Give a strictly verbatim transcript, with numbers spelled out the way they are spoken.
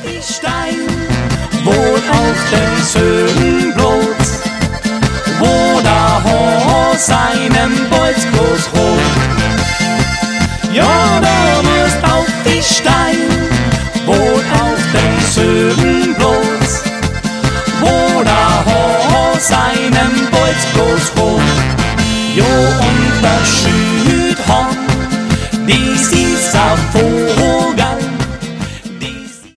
die Stein, wohl auf dem Söhnenblut, wo der Haar seinem Bolz bloß rot. Ja, da wirst auf die Stein, wohl auf dem Söhnenblut, wo der Haar seinem Bolz bloß rot. Jo, und der Schü